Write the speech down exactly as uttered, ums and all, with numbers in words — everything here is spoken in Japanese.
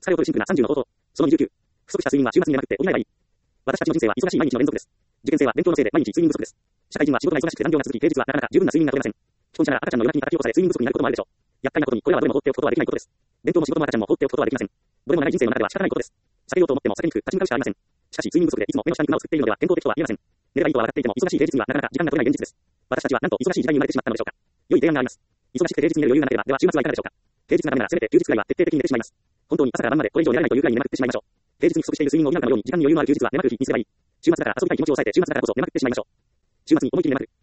疲れを取るシンプルなさんじゅうの方法。そのにじゅうきゅう。不足した睡眠は週末に眠くて補えばいい。私たちの人生は忙しい毎日の連続です。受験生は勉強のせいで毎日睡眠不足です。社会人は仕事が忙しくて残業が続き、平日はなかなか十分な睡眠が取れません。既婚者なら赤ちゃんの夜泣きに叩き起こされ睡眠不足になることもあるでしょう。厄介なことにこれはどれも放っておくことはできないことです。勉強も仕事も赤ちゃんも放っておくことはできません。どれも長い人生の中では仕方ないことです。避けようと思っても避けにくく立ち向かうしかありません。しかし睡眠不足でいつも目の下にクマを作っているのでは健康的とは言えません。寝ればいいとは分かっていても忙しい平日にはなかなか時間が取れない現実です。私たちはなんと忙しい時代に生まれてしまったのでしょうか。良い提案があります。忙しくて平日に寝る余裕がなければ、では週末はいかがでしょうか。平日がダメならせめて休日くらいは徹底的に寝てしまいます。本当に朝から晩までこれ以上寝られないというくらいに眠ってしまいましょう。平日に不足している睡眠を補うかのように時間に余裕のある休日は眠く日にすればいい。週末だから遊びたい気持ちを抑えて週末だからこそ眠ってしまいましょう。週末に思い切り眠く。